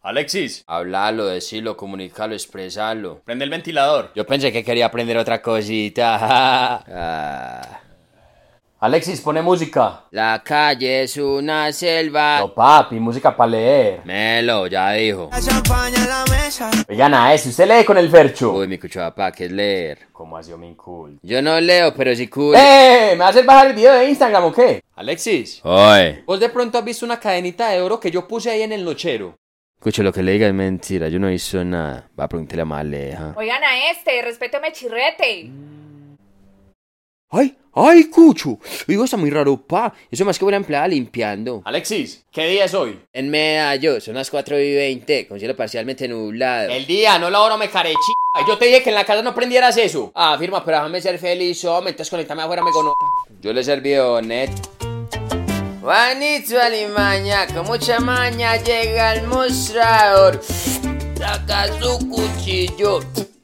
Alexis, Hablalo, decilo, comunicalo, expresalo. prende el ventilador. Yo pensé que quería aprender otra cosita. Alexis, pone música. La calle es una selva. No, papi, música para leer. Melo, ya dijo. La champaña en la mesa. Oigan a ese, ¿usted lee con el fercho? Uy, mi cucho papá, ¿qué es leer? ¿Cómo ha sido mi cool? Yo no leo, pero sí cool. ¿Me va a hacer bajar el video de Instagram o qué? Alexis, Oye. ¿vos de pronto has visto una cadenita de oro que yo puse ahí en el nochero? Escucho, lo que le diga es mentira, yo no hice nada. Va a preguntarle a Maleja. Oigan a respétame chirrete. ¡Ay, Cucho! Digo, está muy raro, pa. Eso más que buena empleada limpiando. Alexis, ¿qué día es hoy? En Medallo, son las 4:20, con cielo parcialmente nublado. El día, no la hora, me carechi. Yo te dije que en la casa no prendieras eso. Ah, firma, pero déjame ser feliz, hombre. Entonces conectame afuera, me conozco. Yo le serví net. Juanito Alimaña, con mucha maña llega al mostrador. Saca su cuchillo.